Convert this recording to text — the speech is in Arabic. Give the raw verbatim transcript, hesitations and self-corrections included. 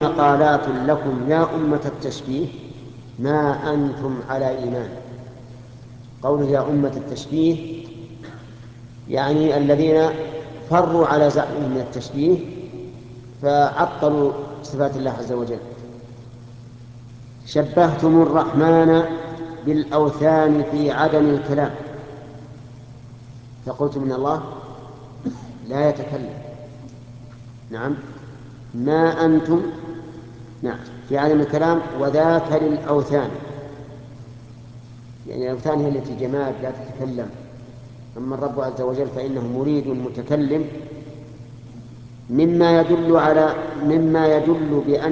مقالات لكم يا أمة التشبيه ما أنتم على إيمان. قوله يا أمة التشبيه يعني الذين فروا على زعمهم من التشبيه فعطلوا صفات الله عز وجل. شبهتم الرحمن بالأوثان في عدم الكلام، فقلتم إن الله لا يتكلم. نعم، ما أنتم نعم في عدم الكلام، وذاك للأوثان، يعني الأوثان هي التي جماد لا تتكلم، أما الرب عز وجل فإنه مريد متكلم، مما يدل على مما يدل بأن